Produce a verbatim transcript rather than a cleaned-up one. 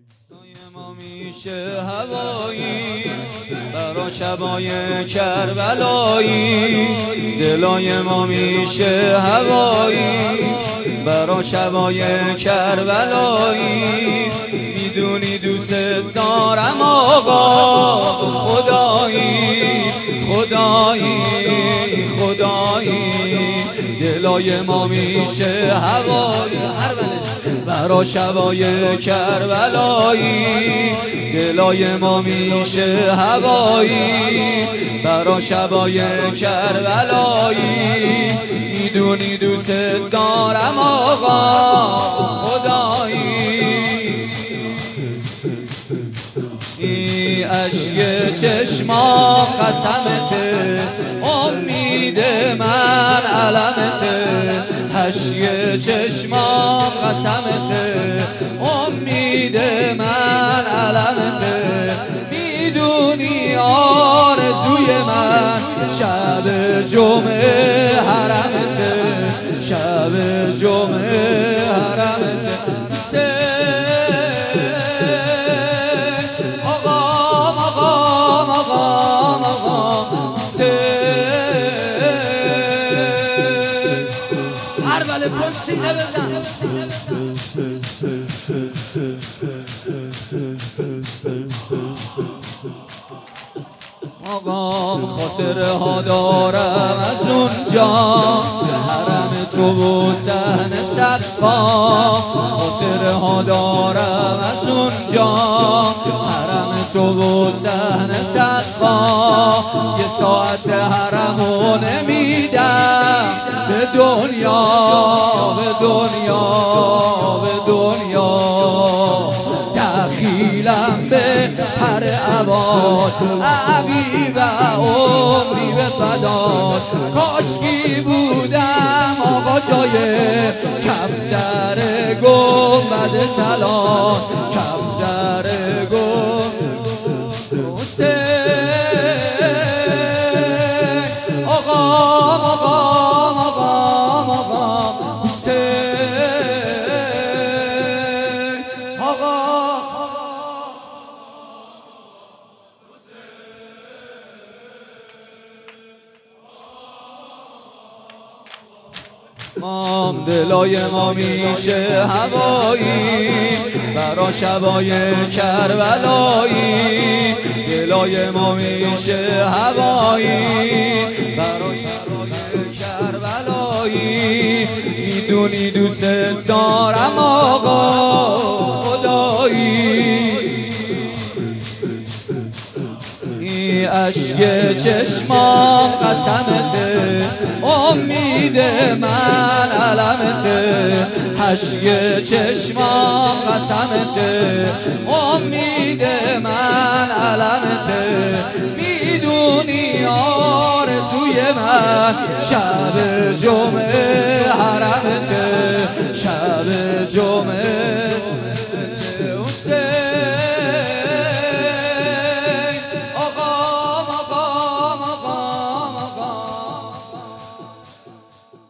ما میشه هوایی برا شبای کربلایی، دلای ما میشه هوایی برا شبای کربلایی. میدونی دوست دارم آقا، خدایی خدایی خدایی، دلای ما میشه هوایی برا شبای کربلایی، دلای ما میشه هوایی برا شبای کربلایی. میدونی دوست دارم آقا، خدایی. ای اشک چشمام قسمته، امید من علمته. اشک چشمام قسمته، امید من علمته. میدونی آرزوی من شب جمعه حرمته، شب جمعه حرمته. هر بله کن سینه بزن. آقام خاطره ها دارم از اونجا، حرم تو و صحن سقفا. خاطره ها دارم از اونجا، حرم تو و صحن سقفا. یه ساعت حرمو نمیدم به دنیا، به دنیا، به دنیا. دخیلم به پر عباد، عبی و عمری به فداد. کاشکی بودم آقا جای کفتر گنبد سلام، کفتر گنبد حسین. آقا آقا آقا آقا حسین. آقا مام دلای ما میشه هوایی برا شبای کربلایی، دلای ما میشه هوایی برا شبای کربلایی. میدونی دوست دارم آقا، خدایی. ای اشک چشمام قسمته، امید من علمته. اشک چشمام قسمته، امید من علمته. میدونی آرزوی من شب جمعه